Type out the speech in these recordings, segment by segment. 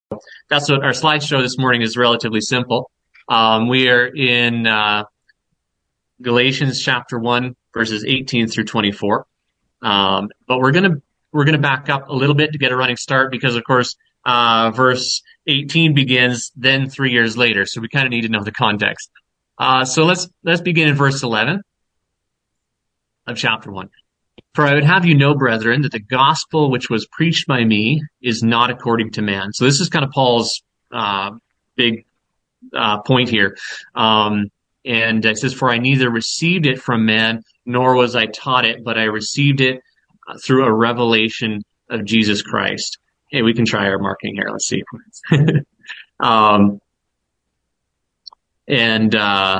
That's what our slideshow this morning is relatively simple. We are in Galatians chapter 1, verses 18 through 24. But we're gonna back up a little bit to get a running start because, of course, verse 18 begins then 3 years later. So we kind of need to know the context. So let's begin in verse 11 of chapter 1. For I would have you know, brethren, that the gospel which was preached by me is not according to man. So this is kind of Paul's big point here. And it says, for I neither received it from man, nor was I taught it, but I received it through a revelation of Jesus Christ. Hey, we can try our marking here. Let's see. And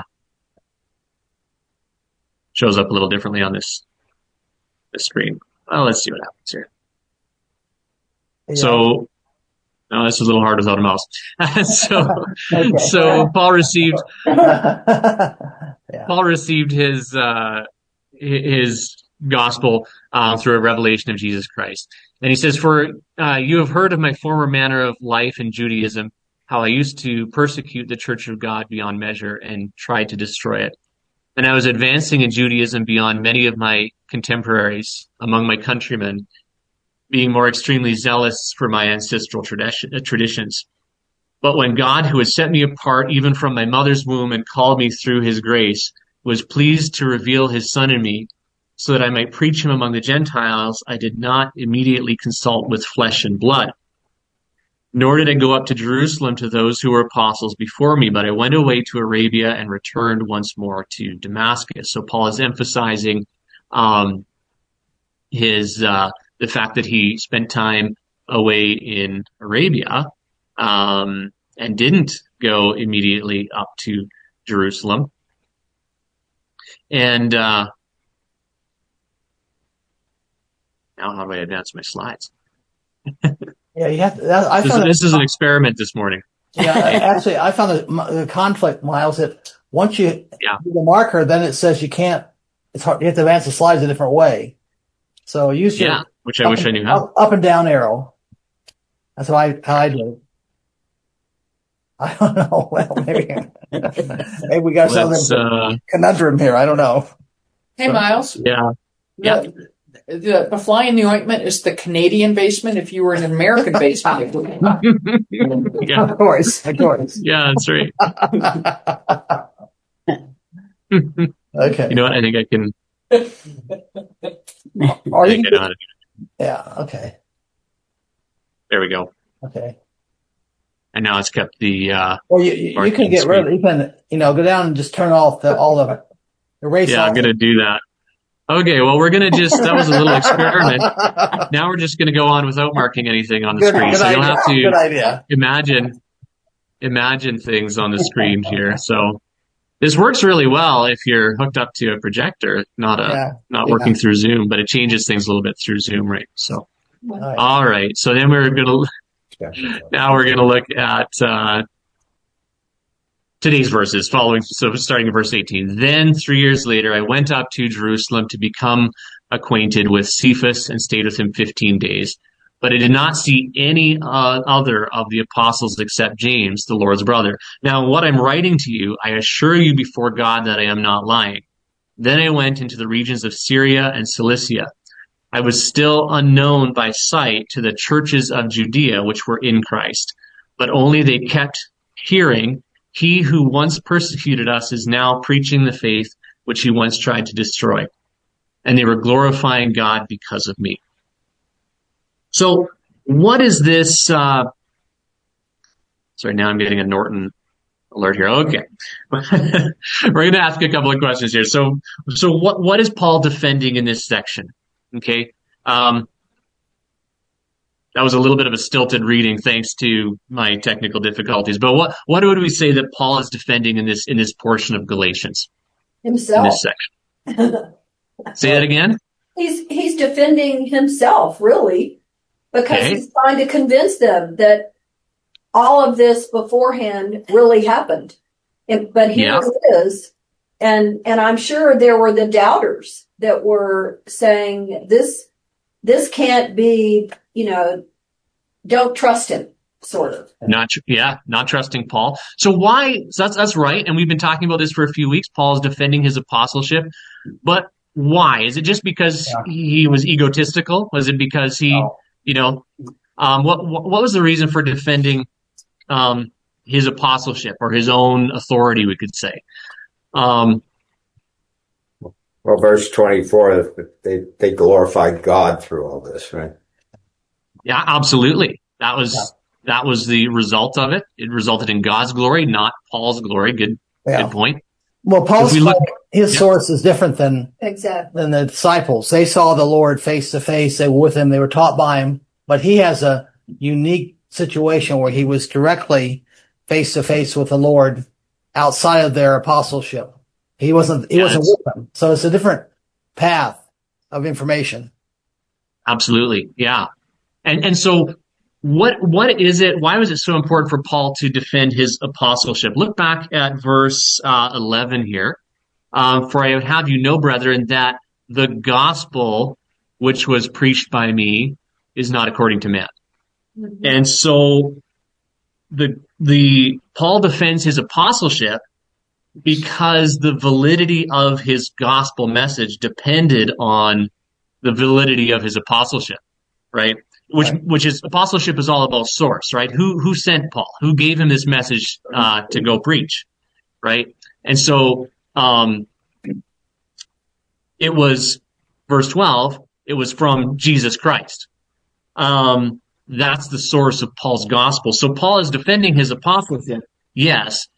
shows up a little differently on this screen. Well, let's see what happens here. Yeah. So, no, this is a little hard without a mouse. So Paul received Paul received his gospel through a revelation of Jesus Christ. And he says, for you have heard of my former manner of life in Judaism, how I used to persecute the church of God beyond measure and tried to destroy it. And I was advancing in Judaism beyond many of my contemporaries among my countrymen, being more extremely zealous for my ancestral traditions. But when God, who had set me apart even from my mother's womb and called me through his grace, was pleased to reveal his Son in me, so that I might preach him among the Gentiles, I did not immediately consult with flesh and blood. Nor did I go up to Jerusalem to those who were apostles before me, but I went away to Arabia and returned once more to Damascus. So Paul is emphasizing the fact that he spent time away in Arabia and didn't go immediately up to Jerusalem. And now how do I advance my slides? Yeah, you have to, this is an experiment this morning. Yeah, actually, I found the conflict, Miles, that once you do the marker, then it says you can't, it's hard, you have to advance the slides a different way. So use your which I wish I knew how. Up and down arrow. That's how I do it. I don't know. Well, maybe we got some conundrum here. I don't know. Hey, Miles. Yeah. The fly in the ointment is the Canadian basement. If you were in an American basement, it would be. Yeah, of course. Yeah, that's right. Okay. You know what? I think I can. Yeah. Okay. There we go. Okay. And now it's kept the. Well, you can get rid of. You can go down and just turn off all the erase. Yeah, I'm gonna do that. Okay, well, we're going to that was a little experiment. Now we're just going to go on without marking anything on the screen. So you'll have to imagine things on the screen here. So this works really well if you're hooked up to a projector, not working through Zoom, but it changes things a little bit through Zoom, right? So, all right. So then we're going to look at, today's verses starting in verse 18. Then 3 years later, I went up to Jerusalem to become acquainted with Cephas and stayed with him 15 days. But I did not see any other of the apostles except James, the Lord's brother. Now, what I'm writing to you, I assure you before God that I am not lying. Then I went into the regions of Syria and Cilicia. I was still unknown by sight to the churches of Judea, which were in Christ, but only they kept hearing, he who once persecuted us is now preaching the faith which he once tried to destroy. And they were glorifying God because of me. So what is this? Sorry, now I'm getting a Norton alert here. Okay. We're going to ask a couple of questions here. So what is Paul defending in this section? Okay. That was a little bit of a stilted reading, thanks to my technical difficulties. But what would we say that Paul is defending in this portion of Galatians? Himself. In this section. Say that again? He's defending himself, really, because he's trying to convince them that all of this beforehand really happened. But here it is. And I'm sure there were the doubters that were saying this can't be, don't trust him. sort of. Not trusting Paul. So why? So that's right. And we've been talking about this for a few weeks. Paul is defending his apostleship, but why? Is it just because he was egotistical? Was it because he, what was the reason for defending his apostleship or his own authority? We could say. Well, verse 24, they glorified God through all this, right? Yeah, absolutely. That was the result of it. It resulted in God's glory, not Paul's glory. Good point. Well, his source is different than the disciples. They saw the Lord face to face. They were with him. They were taught by him. But he has a unique situation where he was directly face to face with the Lord outside of their apostleship. He wasn't with them. So it's a different path of information. Absolutely. Yeah. And so what is it? Why was it so important for Paul to defend his apostleship? Look back at verse 11 here. For I would have you know, brethren, that the gospel which was preached by me is not according to man. Mm-hmm. And so the Paul defends his apostleship because the validity of his gospel message depended on the validity of his apostleship, right? Which is apostleship is all about source, right? Who sent Paul? Who gave him this message to go preach, right? And so it was verse 12. It was from Jesus Christ. That's the source of Paul's gospel. So Paul is defending his apostleship, yes,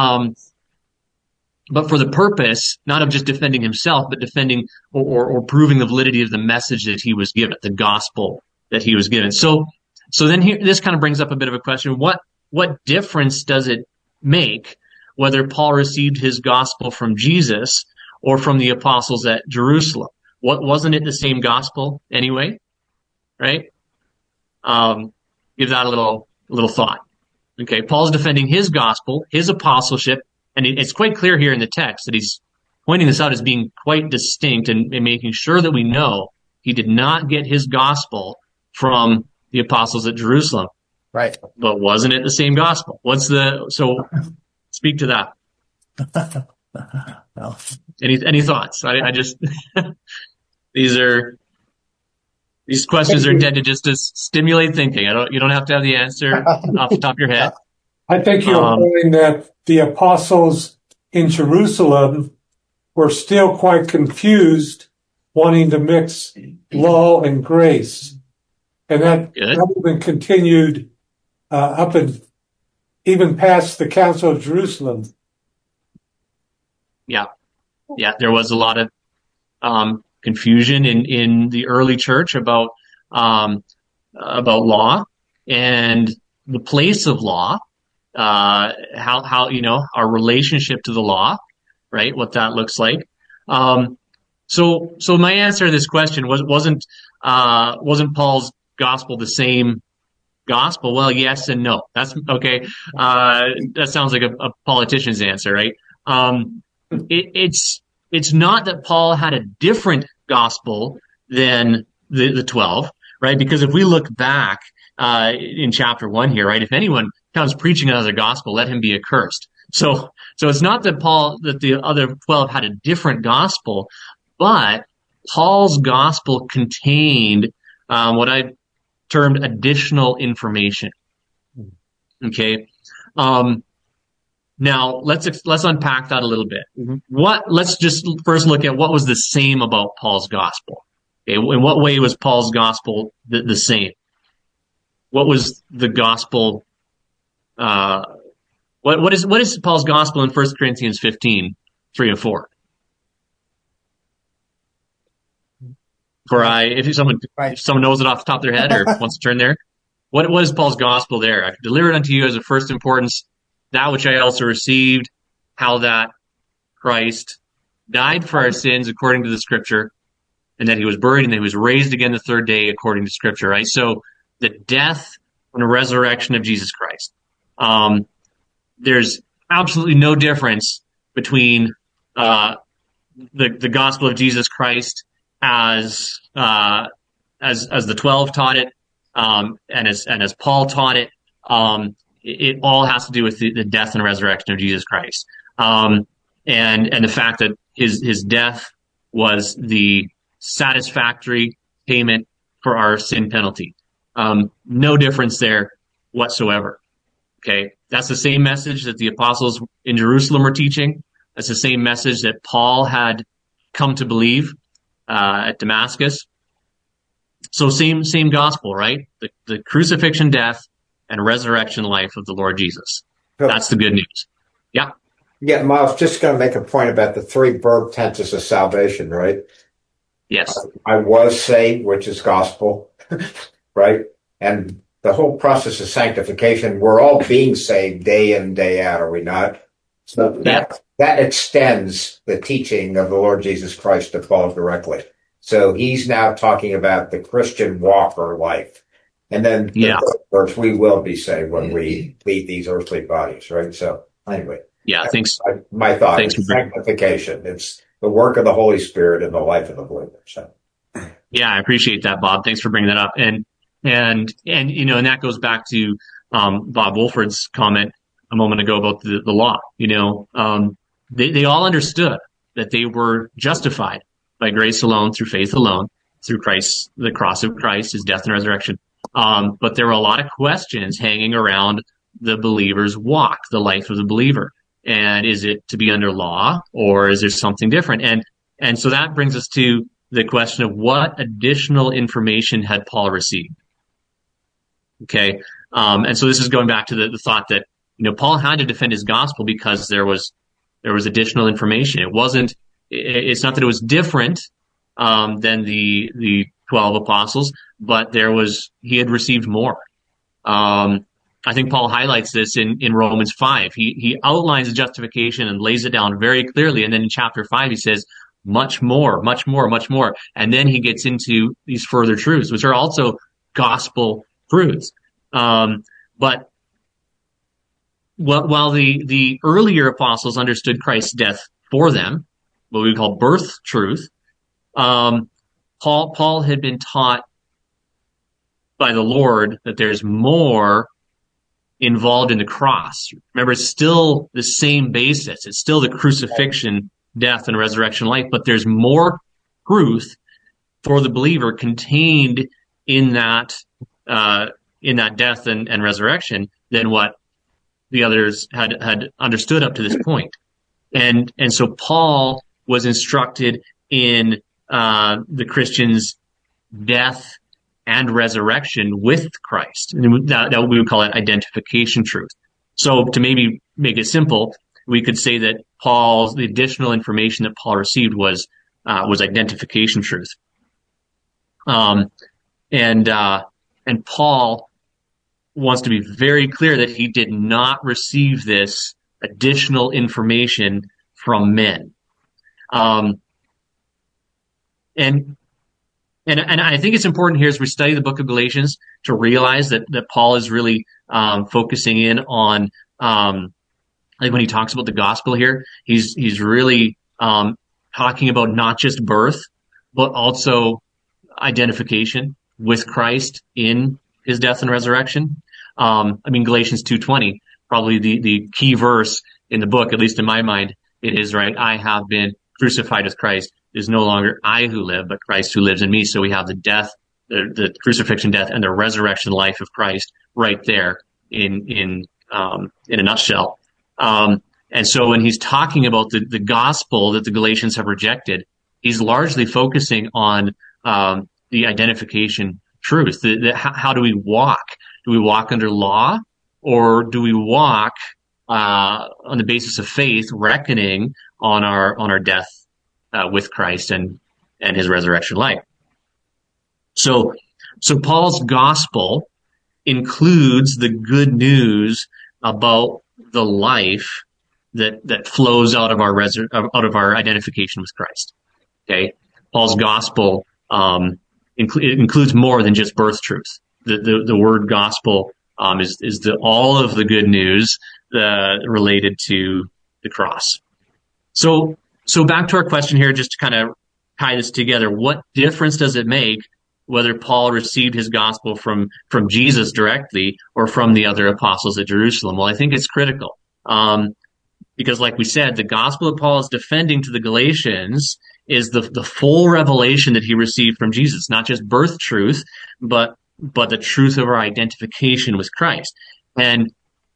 but for the purpose not of just defending himself, but defending or proving the validity of the message that he was given, the gospel that he was given. So then here, this kind of brings up a bit of a question. What difference does it make whether Paul received his gospel from Jesus or from the apostles at Jerusalem? Wasn't it the same gospel anyway? Right? Give that a little thought. Okay. Paul's defending his gospel, his apostleship, and it's quite clear here in the text that he's pointing this out as being quite distinct and making sure that we know he did not get his gospel from the apostles at Jerusalem. Right. But wasn't it the same gospel? So speak to that. Well, any thoughts? I just, these questions are intended just to stimulate thinking. You don't have to have the answer off the top of your head. I think you'll find that the apostles in Jerusalem were still quite confused, wanting to mix law and grace. And that even continued up and even past the Council of Jerusalem. Yeah. There was a lot of confusion in the early church about law and the place of law, how our relationship to the law, right? What that looks like. So my answer to this question wasn't Paul's gospel the same gospel? Well, yes and no. That's okay. That sounds like a politician's answer, right? It's not that Paul had a different gospel than the 12, right? Because if we look back in chapter 1 here, right, if anyone comes preaching another gospel, let him be accursed. So it's not that the other 12 had a different gospel, but Paul's gospel contained what I termed additional information. Okay. Now let's unpack that a little bit. Mm-hmm. Let's just first look at what was the same about Paul's gospel. Okay. In what way was Paul's gospel the same? What was the gospel? What is Paul's gospel in 1 Corinthians 15, 3 and 4? If someone knows it off the top of their head or wants to turn there, what is Paul's gospel there? I delivered unto you as of first importance that which I also received, how that Christ died for our sins according to the Scripture, and that he was buried and that he was raised again the third day according to Scripture. Right. So the death and the resurrection of Jesus Christ. There's absolutely no difference between the gospel of Jesus Christ as the 12 taught it, and as Paul taught it. it all has to do with the death and resurrection of Jesus Christ. And the fact that his death was the satisfactory payment for our sin penalty. No difference there whatsoever. Okay. That's the same message that the apostles in Jerusalem were teaching. That's the same message that Paul had come to believe, at Damascus. So same gospel, right? The crucifixion, death, and resurrection life of the Lord Jesus. That's the good news. Yeah. Yeah, I was just going to make a point about the three verb tenses of salvation, right? Yes. I was saved, which is gospel, right? And the whole process of sanctification, we're all being saved day in, day out, are we not? So that extends the teaching of the Lord Jesus Christ to Paul directly. So he's now talking about the Christian walk or life. And then the verse, we will be saved when we leave these earthly bodies, right? So anyway. Yeah, thanks. My thought is sanctification. It's the work of the Holy Spirit in the life of the believer. So. Yeah, I appreciate that, Bob. Thanks for bringing that up. And and that goes back to Bob Wolford's comment a moment ago about the law. They all understood that they were justified by grace alone, through faith alone, through Christ, the cross of Christ, his death and resurrection. But there were a lot of questions hanging around the believer's walk, the life of the believer. And is it to be under law, or is there something different? And so that brings us to the question of what additional information had Paul received? Okay. And so this is going back to the thought that, Paul had to defend his gospel because there was additional information. It's not that it was different, than the 12 apostles, but he had received more. I think Paul highlights this in Romans 5. He outlines the justification and lays it down very clearly. And then in chapter 5, he says, much more, much more, much more. And then he gets into these further truths, which are also gospel truths. But while the earlier apostles understood Christ's death for them, what we call birth truth, Paul had been taught by the Lord that there's more involved in the cross. Remember, it's still the same basis. It's still the crucifixion, death, and resurrection life, but there's more truth for the believer contained in that death and resurrection than what the others had understood up to this point. And so Paul was instructed in the Christian's death and resurrection with Christ. And that we would call it identification truth. So to maybe make it simple, we could say that the additional information that Paul received was identification truth. And Paul wants to be very clear that he did not receive this additional information from men. And I think it's important here as we study the book of Galatians to realize that Paul is really focusing in on, like when he talks about the gospel here, he's really talking about not just birth, but also identification with Christ in his death and resurrection. Galatians 2:20, probably the key verse in the book, at least in my mind, it is, right? I have been crucified with Christ. It is no longer I who live, but Christ who lives in me. So we have the death, the crucifixion, death, and the resurrection life of Christ right there in a nutshell. And so when he's talking about the gospel that the Galatians have rejected, he's largely focusing on the identification truth. How do we walk? Do we walk under law, or do we walk on the basis of faith, reckoning on our death with Christ and his resurrection life? So Paul's gospel includes the good news about the life that flows out of our identification with Christ. Okay, Paul's gospel includes more than just birth truth. The word gospel is all of the good news related to the cross. So back to our question here, just to kind of tie this together. What difference does it make whether Paul received his gospel from Jesus directly or from the other apostles at Jerusalem. Well, I think it's critical. Because like we said, the gospel that Paul is defending to the Galatians is the full revelation that he received from Jesus, not just birth truth, but the truth of our identification with Christ. And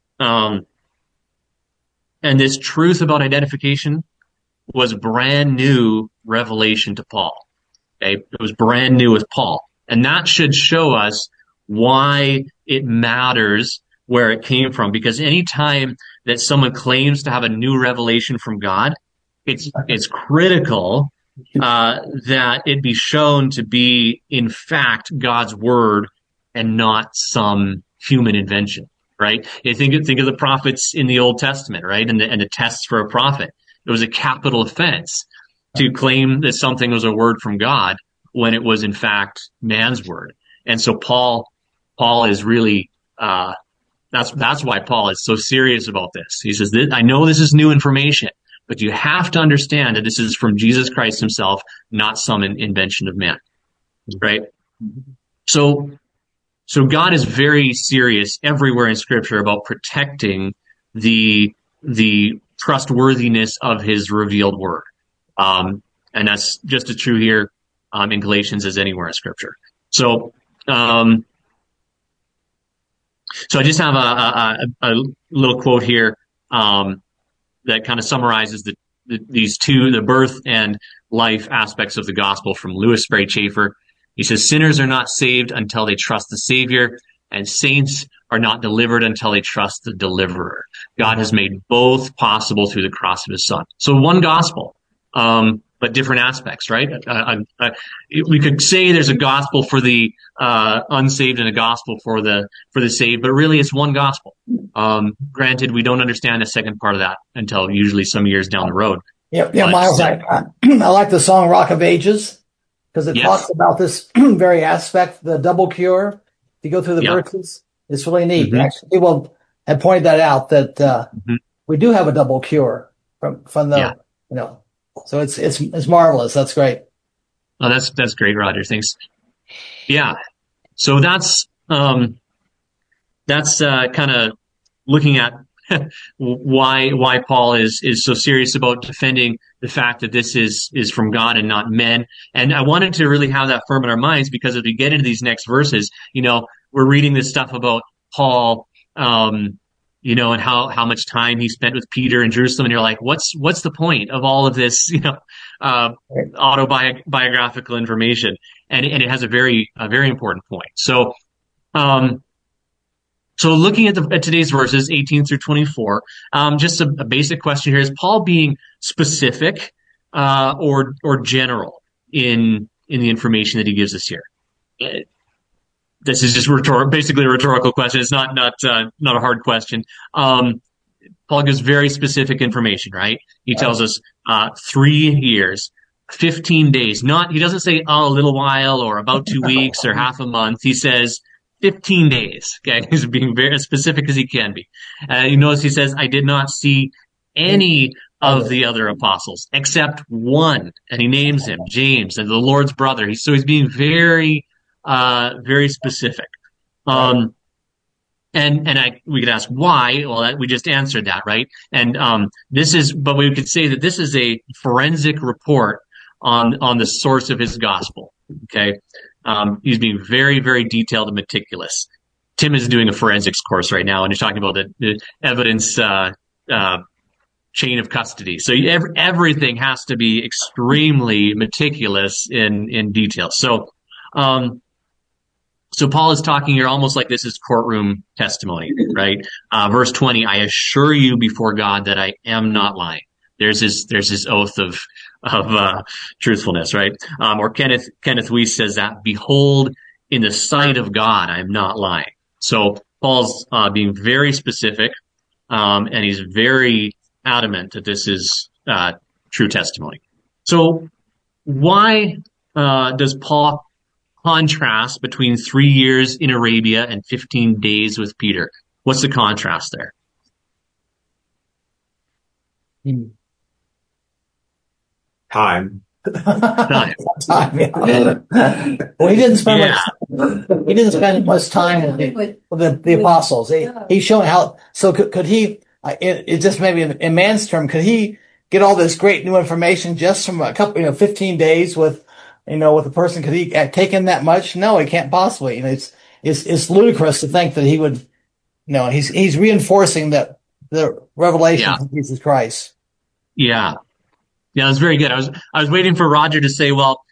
this truth about identification was brand new revelation to Paul. Okay? It was brand new with Paul. And that should show us why it matters where it came from. Because anytime that someone claims to have a new revelation from God, it's critical that it be shown to be, in fact, God's word and not some human invention, right? You think of the prophets in the Old Testament, right? And the tests for a prophet. It was a capital offense to claim that something was a word from God when it was, in fact, man's word. And so Paul is really, that's why Paul is so serious about this. He says, I know this is new information, but you have to understand that this is from Jesus Christ himself, not some invention of man, right? So God is very serious everywhere in Scripture about protecting the trustworthiness of his revealed word. And that's just as true here in Galatians as anywhere in Scripture. So I just have a little quote here that kind of summarizes the birth and life aspects of the gospel from Lewis Sperry Chafer. He says, sinners are not saved until they trust the Savior, and saints are not delivered until they trust the deliverer. God has made both possible through the cross of his Son. So one gospel, but different aspects, right? We could say there's a gospel for the unsaved and a gospel for the saved, but really it's one gospel. Granted, we don't understand the second part of that until usually some years down the road. Yeah, Miles, I like the song Rock of Ages, because it talks about this very aspect, the double cure. If you go through the verses, it's really neat. Mm-hmm. Actually, people have pointed that out, that we do have a double cure from the, so it's marvelous. That's great. Oh, that's great, Roger. Thanks. Yeah. So that's kind of looking at why Paul is so serious about defending the fact that this is from God and not men. And I wanted to really have that firm in our minds, because as we get into these next verses, we're reading this stuff about Paul, and how much time he spent with Peter in Jerusalem. And you're like, what's the point of all of this, autobiographical information? And it has a very important point. So looking at today's verses, 18 through 24, just a basic question here: is Paul being specific, or general in the information that he gives us here? This is just basically a rhetorical question. It's not a hard question. Paul gives very specific information, right? He tells us 3 years, 15 days. He doesn't say a little while or about 2 weeks or half a month. He says 15 days. Okay, he's being very specific as he can be. You notice he says, "I did not see any of the other apostles except one," and he names him, James, and the Lord's brother. He's being very specific. We could ask why. Well, we just answered that, right? And but we could say that this is a forensic report on the source of his gospel. Okay, he's being very, very detailed and meticulous. Tim is doing a forensics course right now, and he's talking about the evidence chain of custody. So everything has to be extremely meticulous in detail. So Paul is talking here almost like this is courtroom testimony, right? Verse 20, "I assure you before God that I am not lying." There's his oath of truthfulness, right? Or Kenneth Weiss says that, "Behold, in the sight of God, I am not lying." So Paul's being very specific, and he's very adamant that this is true testimony. So why does Paul contrast between 3 years in Arabia and 15 days with Peter? What's the contrast there? Time. time. Well, he didn't spend much time with the apostles. He's showing how. So could he? It just maybe in man's term, could he get all this great new information just from a couple, 15 days with a person? Could he have taken that much? No, he can't possibly. It's ludicrous to think that he would. He's reinforcing that the revelation of Jesus Christ. Yeah, that's very good. I was waiting for Roger to say, well,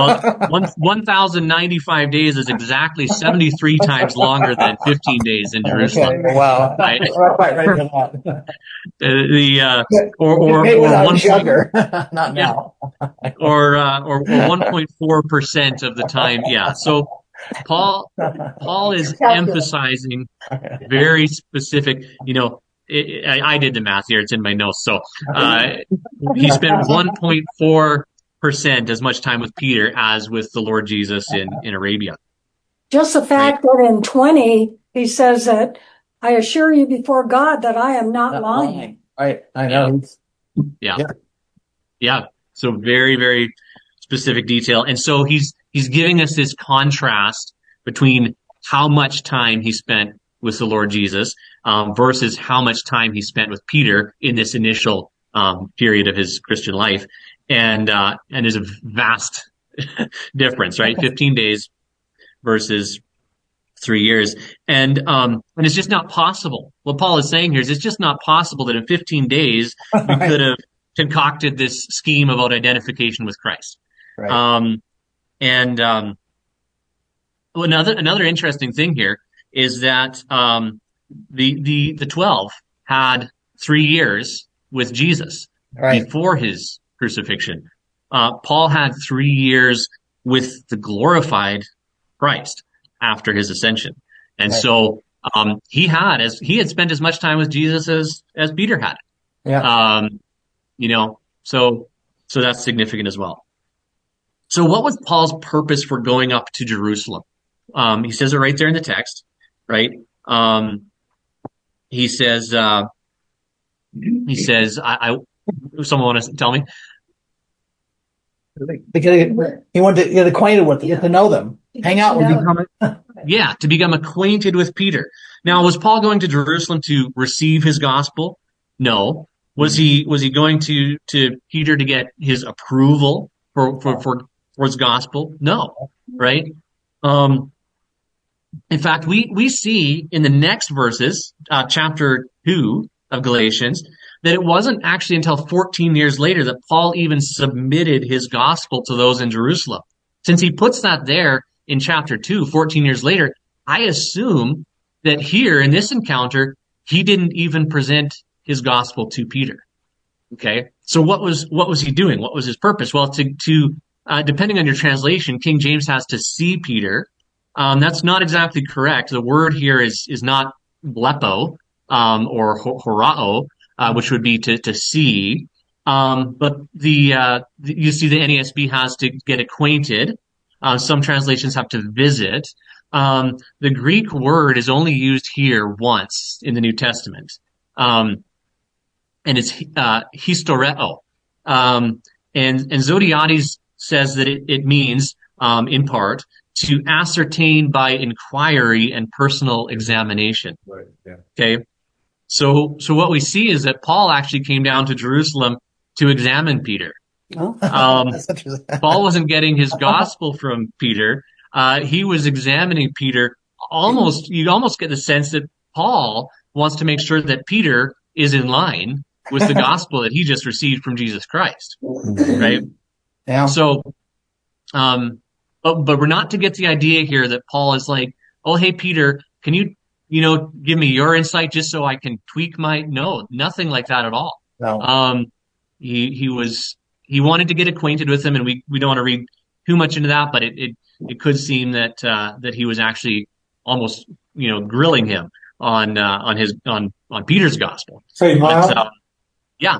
1,095 days is exactly 73 times longer than 15 days in Jerusalem. Okay, wow, I'm quite ready for that. Or one sugar, not now. or 1.4% of the time. Yeah. So Paul is emphasizing very specific. I did the math here; it's in my notes. So he spent 1.4% as much time with Peter as with the Lord Jesus in Arabia. Just the fact that in 20 he says that I assure you before God that I am not lying. Right, I know. Yeah. So very, very specific detail, and so he's giving us this contrast between how much time he spent with the Lord Jesus versus how much time he spent with Peter in this initial period of his Christian life. And there's a vast difference, right? 15 days versus 3 years. And it's just not possible. What Paul is saying here is it's just not possible that in 15 days we could have concocted this scheme about identification with Christ. Right. Another interesting thing here is that the 12 had 3 years with Jesus before his crucifixion. Paul had 3 years with the glorified Christ after his ascension, and so he had spent as much time with Jesus as Peter had. Yeah. So that's significant as well. So what was Paul's purpose for going up to Jerusalem? He says it right there in the text, right? He says, someone want to tell me? He wanted to get acquainted with them, get to know them, hang out with them. To become acquainted with Peter. Now, was Paul going to Jerusalem to receive his gospel? No. Was he going to Peter to get his approval for his gospel? No. Right? In fact, we see in the next verses, chapter 2 of Galatians, that it wasn't actually until 14 years later that Paul even submitted his gospel to those in Jerusalem. Since he puts that there in chapter 2, 14 years later, I assume that here in this encounter, he didn't even present his gospel to Peter. Okay. So what was he doing? What was his purpose? Well, to depending on your translation, King James has to see Peter. That's not exactly correct. The word here is not blepo, or horao, which would be to see. But you see the NASB has to get acquainted. Some translations have to visit. The Greek word is only used here once in the New Testament. And it's historeo. And Zodiades says that it means, in part, to ascertain by inquiry and personal examination. Right. Yeah. Okay. So what we see is that Paul actually came down to Jerusalem to examine Peter. Oh. Paul wasn't getting his gospel from Peter. He was examining Peter. You almost get the sense that Paul wants to make sure that Peter is in line with the gospel that he just received from Jesus Christ. Right? Yeah. So, but we're not to get the idea here that Paul is like, oh, hey, Peter, can you give me your insight just so I can tweak no, nothing like that at all. No. He wanted to get acquainted with him, and we don't want to read too much into that, but it could seem that he was actually almost, grilling him on Peter's gospel. Say, Miles? Yeah.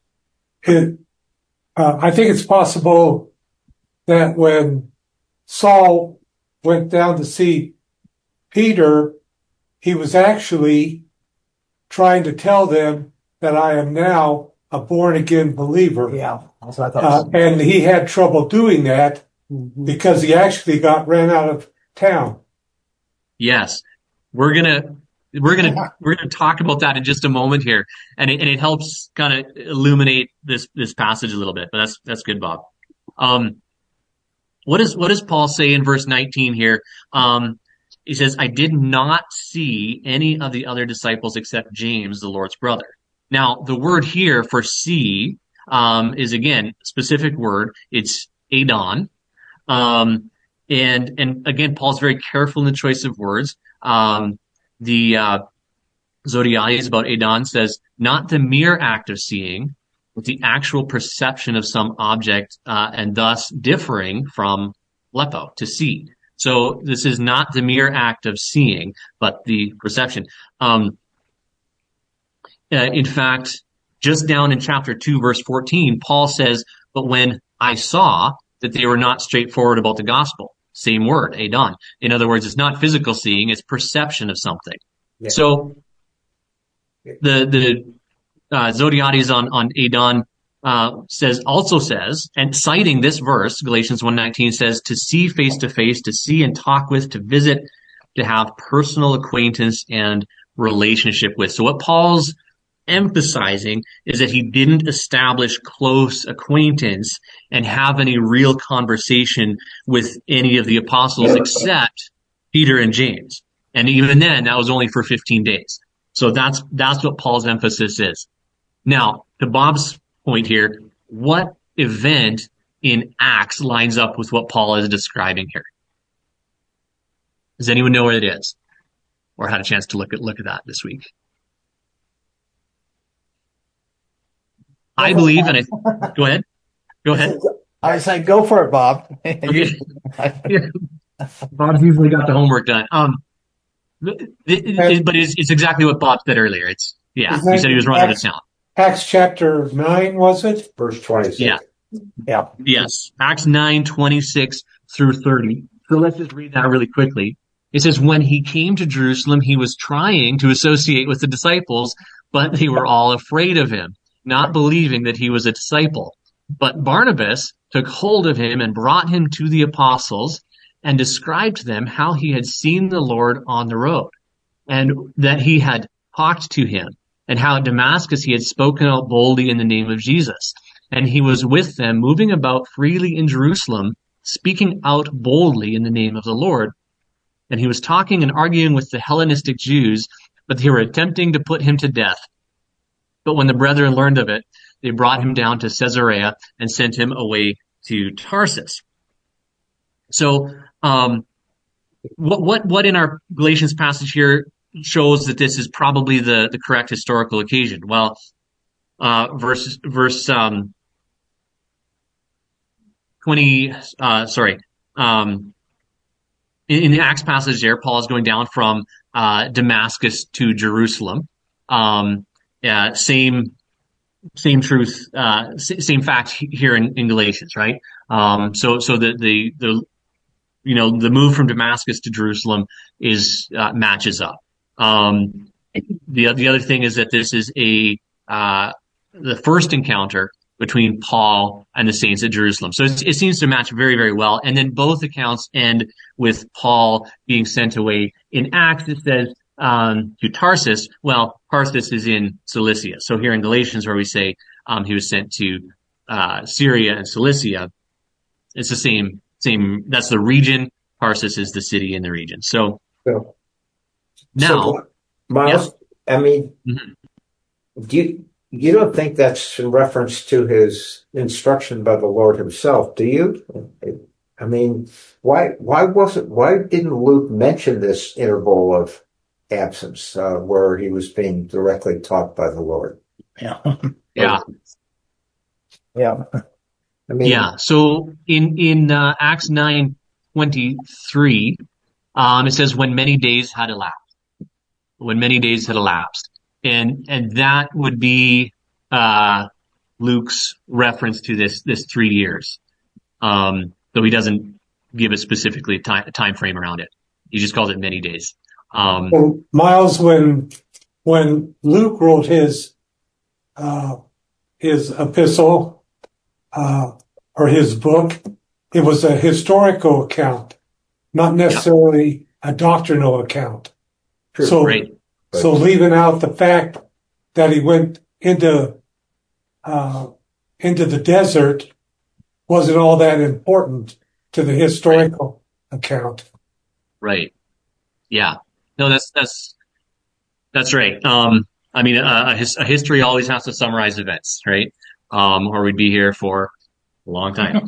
I think it's possible that when Saul went down to see Peter, he was actually trying to tell them that I am now a born-again believer. Yeah, that's what I thought. And he had trouble doing that because he actually got ran out of town. Yes. We're gonna talk about that in just a moment here, and it helps kind of illuminate this passage a little bit. But that's good, Bob. What does Paul say in verse 19 here? He says, "I did not see any of the other disciples except James, the Lord's brother." Now, the word here for see is again a specific word. It's adon, and again, Paul's very careful in the choice of words. The Zodiades about adon says, not the mere act of seeing, but the actual perception of some object, and thus differing from lepo, to see. So this is not the mere act of seeing, but the perception. In fact, just down in chapter 2, verse 14, Paul says, "But when I saw that they were not straightforward about the gospel," same word, adon. In other words, it's not physical seeing, it's perception of something. Yeah. So the Zodiades on adon says, and citing this verse, Galatians 1:19 says, to see face to face, to see and talk with, to visit, to have personal acquaintance and relationship with. So what Paul's emphasizing is that he didn't establish close acquaintance and have any real conversation with any of the apostles except Peter and James. And even then, that was only for 15 days. So that's what Paul's emphasis is. Now, to Bob's point here, what event in Acts lines up with what Paul is describing here? Does anyone know where it is? Or had a chance to look at that this week? I believe, and go ahead. I say go for it, Bob. Okay. Bob's usually got the homework done. But it's exactly what Bob said earlier. He said he was running out of town. Acts chapter 9, was it? Verse 26. Yeah. Yes. Acts 9:26 through 30. So let's just read that really quickly. It says, when he came to Jerusalem, he was trying to associate with the disciples, but they were all afraid of him, not believing that he was a disciple. But Barnabas took hold of him and brought him to the apostles and described to them how he had seen the Lord on the road and that he had talked to him and how at Damascus he had spoken out boldly in the name of Jesus. And he was with them, moving about freely in Jerusalem, speaking out boldly in the name of the Lord. And he was talking and arguing with the Hellenistic Jews, but they were attempting to put him to death. But when the brethren learned of it, they brought him down to Caesarea and sent him away to Tarsus. So, what in our Galatians passage here shows that this is probably the correct historical occasion? Well, verse 20, in the Acts passage there, Paul is going down from Damascus to Jerusalem. Same truth, same fact here in Galatians, right? So the move from Damascus to Jerusalem matches up. The other thing is that this is the first encounter between Paul and the saints at Jerusalem. So it seems to match very, very well. And then both accounts end with Paul being sent away. In Acts, it says to Tarsus. Well, Tarsus is in Cilicia. So here in Galatians, where we say he was sent to Syria and Cilicia, it's the same. That's the region. Tarsus is the city in the region. So now, Miles, yeah. I mean, you don't think that's in reference to his instruction by the Lord himself, do you? I mean, why didn't Luke mention this interval of absence where he was being directly taught by the Lord? Yeah. I mean, So in Acts 9:23, it says when many days had elapsed. And that would be Luke's reference to this 3 years. Though he doesn't give it specifically a time frame around it. He just calls it many days. Miles, when Luke wrote his his epistle, or his book, it was a historical account, not necessarily a doctrinal account. True. So leaving out the fact that he went into the desert wasn't all that important to the historical account. Right. Yeah. No, that's right. I mean, a history always has to summarize events, right? Or we'd be here for a long time.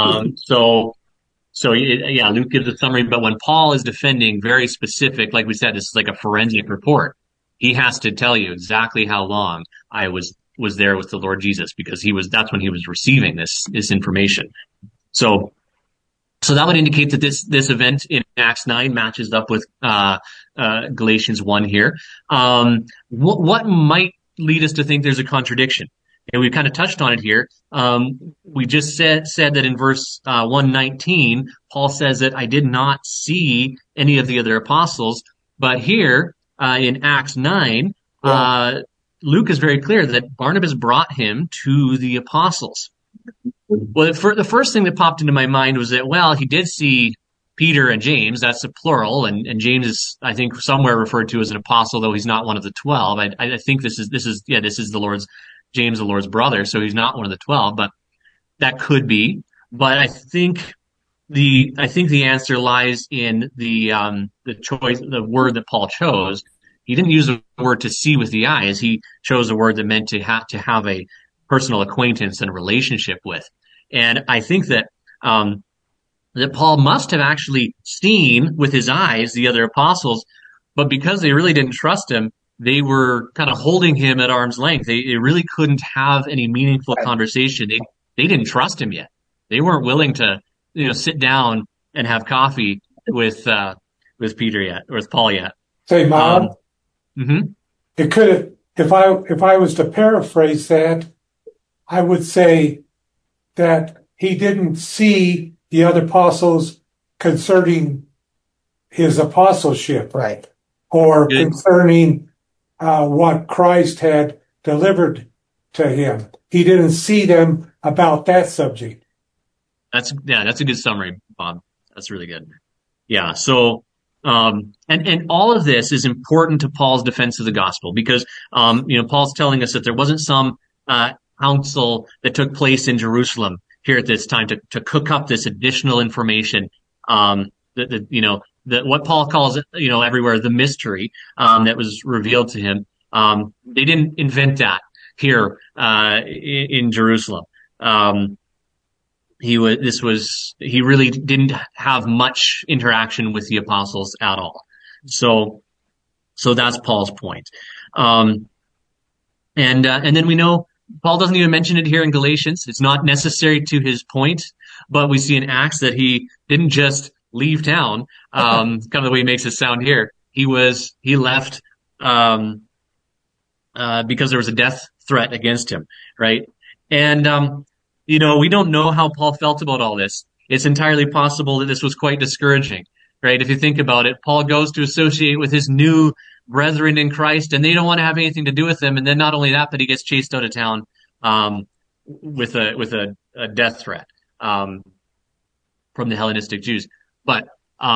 Luke gives a summary, but when Paul is defending very specific, like we said, this is like a forensic report. He has to tell you exactly how long I was there with the Lord Jesus, because that's when he was receiving this information. So that would indicate that this event in Acts 9 matches up with Galatians 1 here. What might lead us to think there's a contradiction? And we've kind of touched on it here. We just said that in verse 119, Paul says that I did not see any of the other apostles. But here in Acts 9, Luke is very clear that Barnabas brought him to the apostles. Well, the first thing that popped into my mind was that, well, he did see Peter and James. That's a plural, and James is, I think, somewhere referred to as an apostle, though he's not one of the 12. I think this is the Lord's James, the Lord's brother, so he's not one of the 12, but that could be. But I think the answer lies in the choice, the word that Paul chose. He didn't use the word to see with the eyes. He chose a word that meant to have a personal acquaintance and a relationship with. And I think that Paul must have actually seen with his eyes the other apostles, but because they really didn't trust him, they were kind of holding him at arm's length. They really couldn't have any meaningful conversation. They didn't trust him yet. They weren't willing to, sit down and have coffee with Peter yet, or with Paul yet. Say, Mom. It could have, if I was to paraphrase that, I would say that he didn't see the other apostles concerning his apostleship. Right. Or concerning what Christ had delivered to him. He didn't see them about that subject. That's a good summary, Bob. That's really good. Yeah. So, and all of this is important to Paul's defense of the gospel, because, Paul's telling us that there wasn't some, council that took place in Jerusalem here at this time to cook up this additional information, that what Paul calls it, everywhere, the mystery, that was revealed to him. They didn't invent that here, in Jerusalem. He really didn't have much interaction with the apostles at all. So that's Paul's point. And then we know Paul doesn't even mention it here in Galatians. It's not necessary to his point, but we see in Acts that he didn't just leave town, kind of the way he makes it sound here. He left, because there was a death threat against him, right? And, we don't know how Paul felt about all this. It's entirely possible that this was quite discouraging, right? If you think about it, Paul goes to associate with his new brethren in Christ, and they don't want to have anything to do with him. And then not only that, but he gets chased out of town, with a death threat, from the Hellenistic Jews. But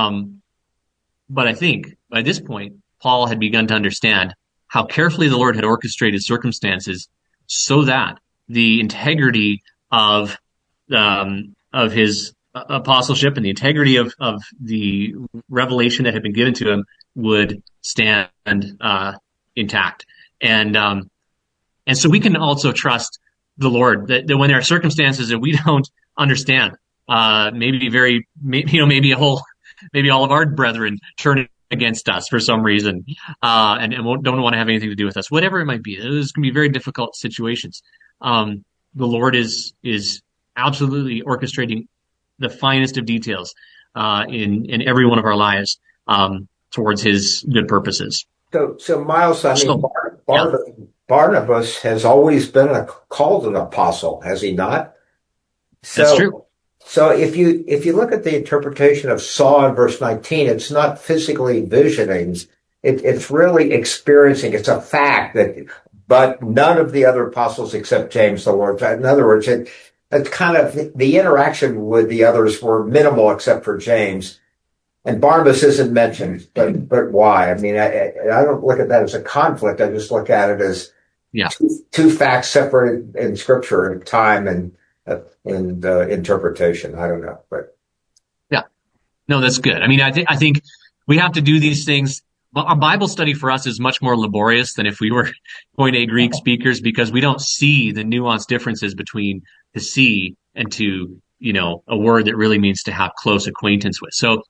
I think by this point, Paul had begun to understand how carefully the Lord had orchestrated circumstances so that the integrity of his apostleship and the integrity of the revelation that had been given to him would stand intact. And so we can also trust the Lord that when there are circumstances that we don't understand, maybe all of our brethren turn against us for some reason, and don't want to have anything to do with us, whatever it might be. Those can be very difficult situations. The Lord is absolutely orchestrating the finest of details, in every one of our lives, towards his good purposes. So Miles, Barnabas has always been called an apostle, has he not? That's true. So if you look at the interpretation of saw in verse 19, it's not physically visioning. It's really experiencing. It's a fact that but none of the other apostles except James the Lord. In other words, it's kind of the interaction with the others were minimal except for James. And Barnabas isn't mentioned, but why? I mean, I don't look at that as a conflict. I just look at it as two facts separated in Scripture in time and interpretation. I don't know, but no, that's good. I mean, I think we have to do these things. Our Bible study for us is much more laborious than if we were point A Greek speakers, because we don't see the nuanced differences between to see and to, a word that really means to have close acquaintance with. So,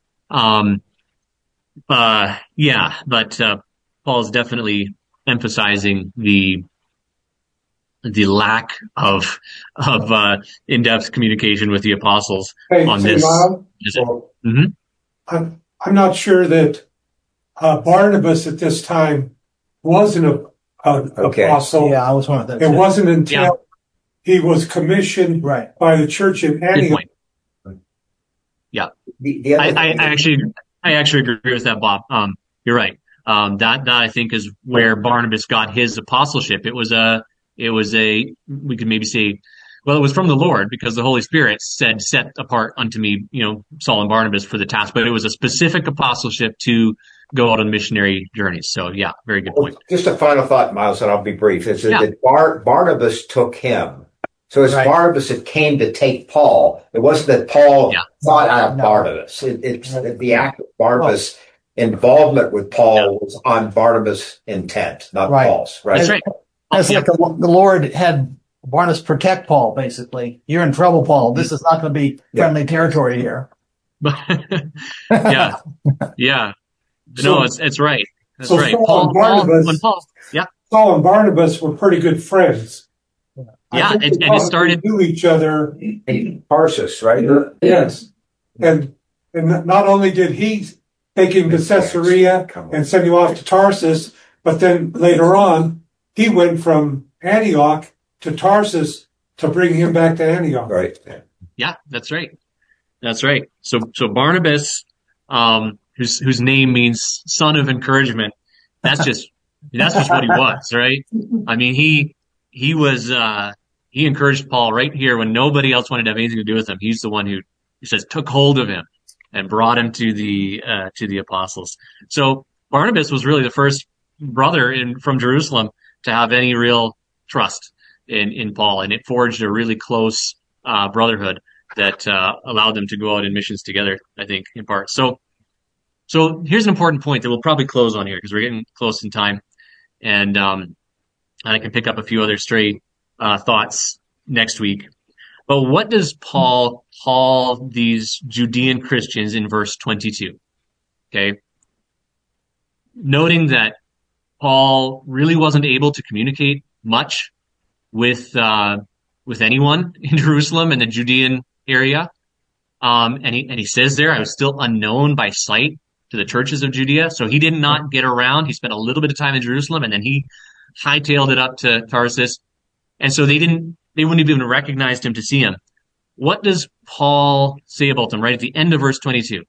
but Paul's definitely emphasizing the lack of in-depth communication with the apostles on this. I'm not sure that Barnabas at this time was an apostle. Yeah, I was one of those. It wasn't until he was commissioned by the church in Antioch. Yeah, I actually agree with that, Bob. You're right. That I think is where Barnabas got his apostleship. It was we could maybe say, well, it was from the Lord, because the Holy Spirit said, "Set apart unto me, Saul and Barnabas for the task." But it was a specific apostleship to go out on missionary journeys. So, yeah, very good point. Just a final thought, Miles, and I'll be brief. Is that Barnabas took him. So it's Barnabas that came to take Paul. It wasn't that Paul thought out of Barnabas. It's the act of Barnabas' involvement with Paul was on Barnabas' intent, not Paul's. Right? That's right. It's like the Lord had Barnabas protect Paul, basically. You're in trouble, Paul. This is not going to be friendly territory here. Yeah. No, it's right. That's right. Saul and Barnabas were pretty good friends. Yeah, and it started knew each other in Tarsus, right? Yes, and not only did he take him to Caesarea and send him off to Tarsus, but then later on he went from Antioch to Tarsus to bring him back to Antioch. Right. Yeah, that's right. That's right. So Barnabas, whose name means son of encouragement, that's just what he was, right? I mean, he was he encouraged Paul right here when nobody else wanted to have anything to do with him. He's the one who, he says, took hold of him and brought him to the apostles. So Barnabas was really the first brother from Jerusalem to have any real trust in Paul, and it forged a really close brotherhood that allowed them to go out in missions together, I think, in part. So here's an important point that we'll probably close on here, because we're getting close in time, and I can pick up a few other stray thoughts next week. But what does Paul call these Judean Christians in verse 22? Okay. Noting that Paul really wasn't able to communicate much with anyone in Jerusalem and the Judean area. And he says there, I was still unknown by sight to the churches of Judea. So he did not get around. He spent a little bit of time in Jerusalem, and then he hightailed it up to Tarsus. And so they wouldn't have even recognized him to see him. What does Paul say about them right at the end of verse 22?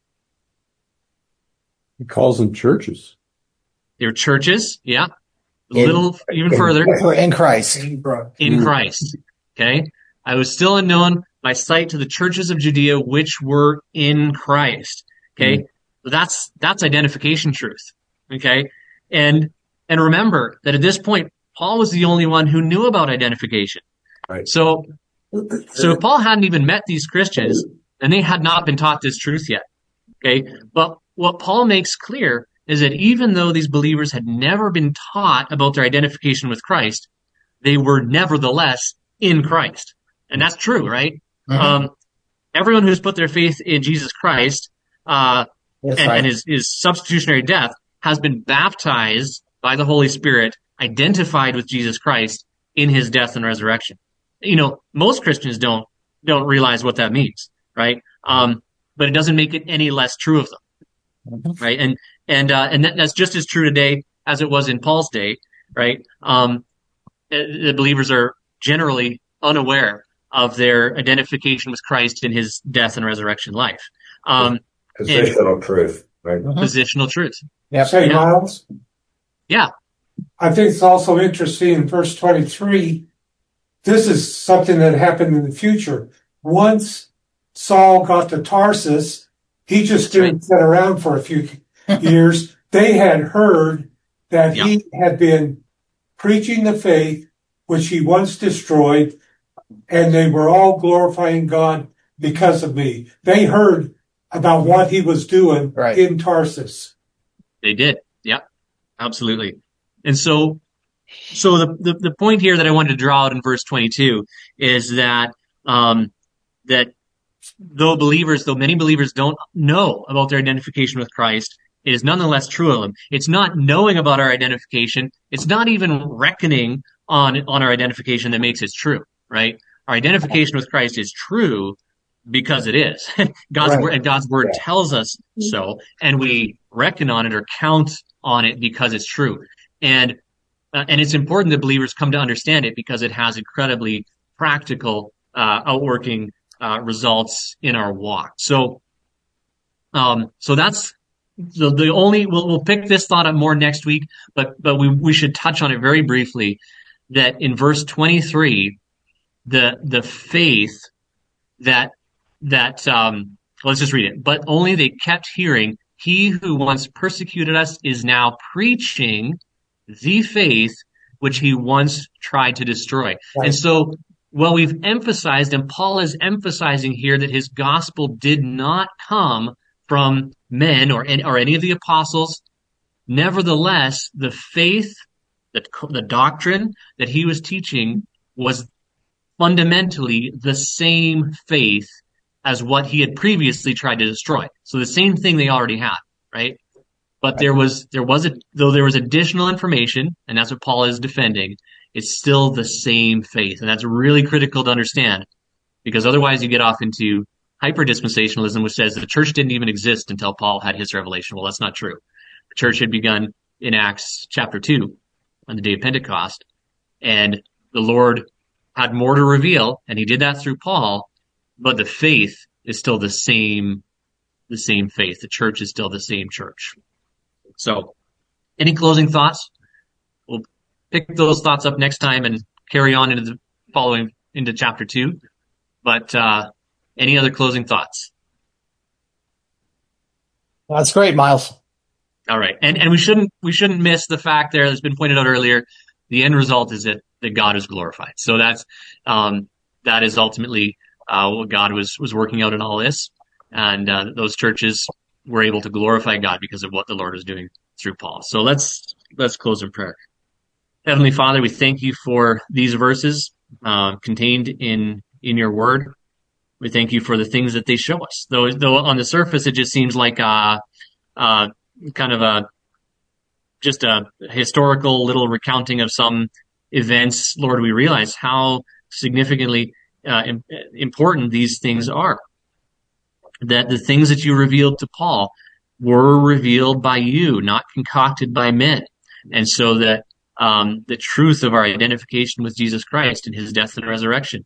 He calls them churches. They're churches, yeah. Even further. In Christ. In Christ. Okay. I was still unknown by sight to the churches of Judea, which were in Christ. Okay. That's identification truth. Okay. And remember that at this point, Paul was the only one who knew about identification. Right. So if Paul hadn't even met these Christians, and they had not been taught this truth yet. Okay. But what Paul makes clear is that even though these believers had never been taught about their identification with Christ, they were nevertheless in Christ. And that's true, right? Mm-hmm. Everyone who's put their faith in Jesus Christ and his substitutionary death has been baptized by the Holy Spirit, identified with Jesus Christ in his death and resurrection. Most Christians don't realize what that means, right? But it doesn't make it any less true of them, right? And that's just as true today as it was in Paul's day, right? The believers are generally unaware of their identification with Christ in his death and resurrection life. Positional truth, right? Positional truth. Yeah. Say, Miles? Yeah. I think it's also interesting in verse 23, this is something that happened in the future. Once Saul got to Tarsus, he just didn't sit around for a few years. They had heard that he had been preaching the faith, which he once destroyed, and they were all glorifying God because of me. They heard about what he was doing in Tarsus. They did. Yeah, absolutely. And so the point here that I wanted to draw out in verse 22 is that that though many believers don't know about their identification with Christ, it is nonetheless true of them. It's not knowing about our identification. It's not even reckoning on our identification that makes it true, right? Our identification with Christ is true because it is. God's word tells us so, and we reckon on it or count on it because it's true. And it's important that believers come to understand it because it has incredibly practical outworking results in our walk. So that's the only. We'll pick this thought up more next week, but we should touch on it very briefly. That in verse 23, the faith that let's just read it. But only they kept hearing, he who once persecuted us is now preaching the faith which he once tried to destroy. Right. And so, well, we've emphasized, and Paul is emphasizing here, that his gospel did not come from men or any of the apostles. Nevertheless, the faith, the doctrine that he was teaching was fundamentally the same faith as what he had previously tried to destroy. So the same thing they already had, right? But though there was additional information, and that's what Paul is defending, it's still the same faith. And that's really critical to understand, because otherwise you get off into hyper-dispensationalism, which says that the church didn't even exist until Paul had his revelation. Well, that's not true. The church had begun in Acts chapter 2 on the day of Pentecost, and the Lord had more to reveal, and he did that through Paul, but the faith is still the same faith. The church is still the same church. So, any closing thoughts? We'll pick those thoughts up next time and carry on into chapter 2. But any other closing thoughts? That's great, Miles. All right, and we shouldn't miss the fact there that's been pointed out earlier. The end result is that God is glorified. So that is ultimately what God was working out in all this, and those churches were able to glorify God because of what the Lord was doing through Paul. So let's close in prayer. Heavenly Father, we thank you for these verses contained in your word. We thank you for the things that they show us. Though on the surface it just seems like just a historical little recounting of some events. Lord, we realize how significantly important these things are. That the things that you revealed to Paul were revealed by you, not concocted by men. And so that the truth of our identification with Jesus Christ and his death and resurrection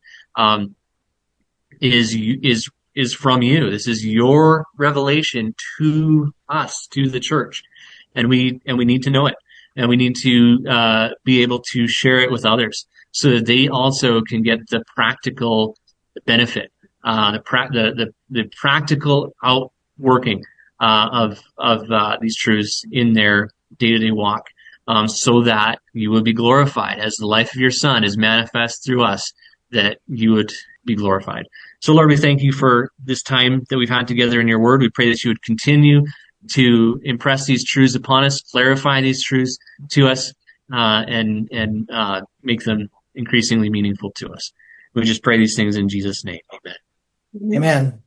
is from you. This is your revelation to us, to the church. And we need to know it. And we need to be able to share it with others so that they also can get the practical benefit, the practical outworking of these truths in their day-to-day walk, so that you would be glorified as the life of your Son is manifest through us, that you would be glorified. So, Lord, we thank you for this time that we've had together in your word. We pray that you would continue to impress these truths upon us, clarify these truths to us, and make them increasingly meaningful to us. We just pray these things in Jesus' name. Amen. Amen.